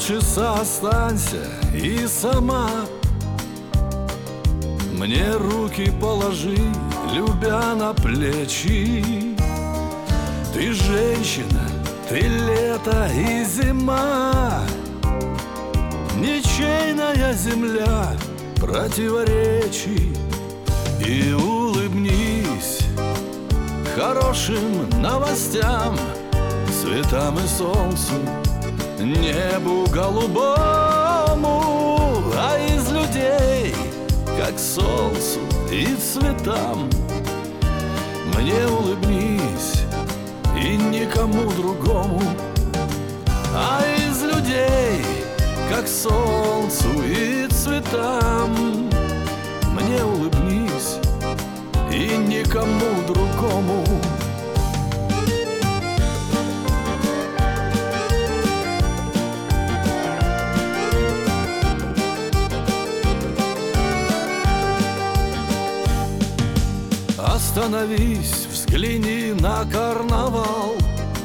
полчаса останься и сама мне руки положи, любя на плечи. Ты женщина, ты лето и зима, ничейная земля противоречий. И улыбнись хорошим новостям, цветам и солнцу, небу голубому. А из людей, как солнцу и цветам, мне улыбнись и никому другому. А из людей, как солнцу и цветам, мне улыбнись и никому другому. Остановись, взгляни на карнавал,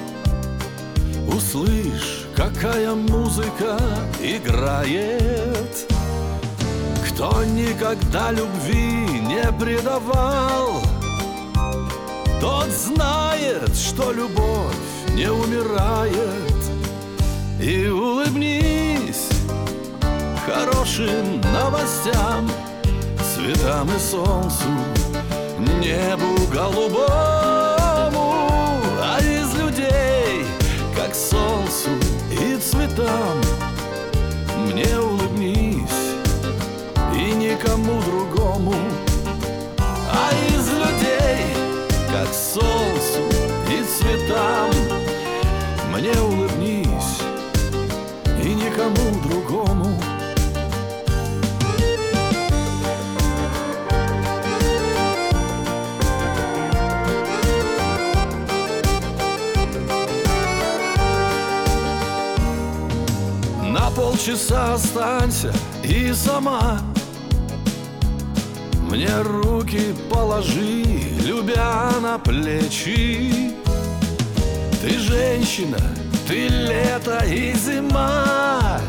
услышь, какая музыка играет. Кто никогда любви не предавал, тот знает, что любовь не умирает. И улыбнись хорошим новостям, цветам и солнцу, небу голубому. А из людей, как солнцу и цветам, мне улыбнись и никому другому. А из людей, как солнцу и цветам, мне улыбнись и никому другому. На полчаса останься и сама мне руки положи, любя на плечи. Ты женщина, ты лето и зима,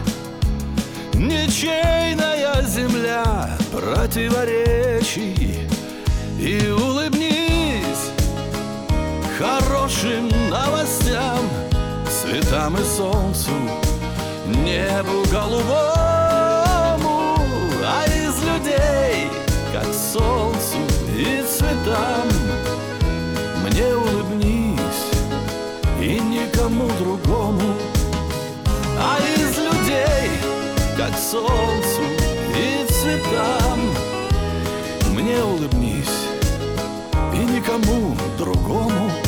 ничейная земля противоречий. И улыбнись хорошим новостям, цветам и солнцу, небу голубому. А из людей, как солнцу и цветам, мне улыбнись и никому другому. А из людей, как солнцу и цветам, мне улыбнись и никому другому.